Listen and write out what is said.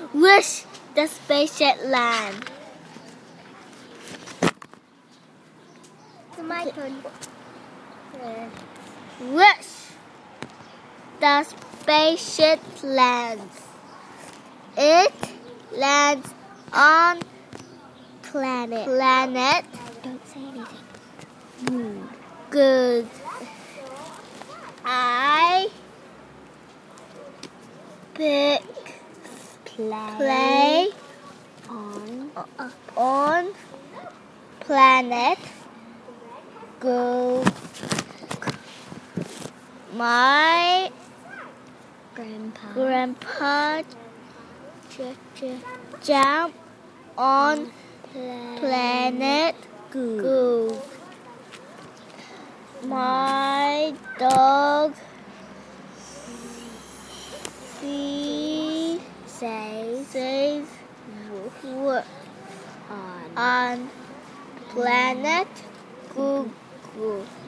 Wish the spaceship land. It's my turn. Wish the spaceship lands. It lands on Planet. Don't say anything. Good. I pick play on planet go. My grandpa jump on planet go. My dog says on planet Google.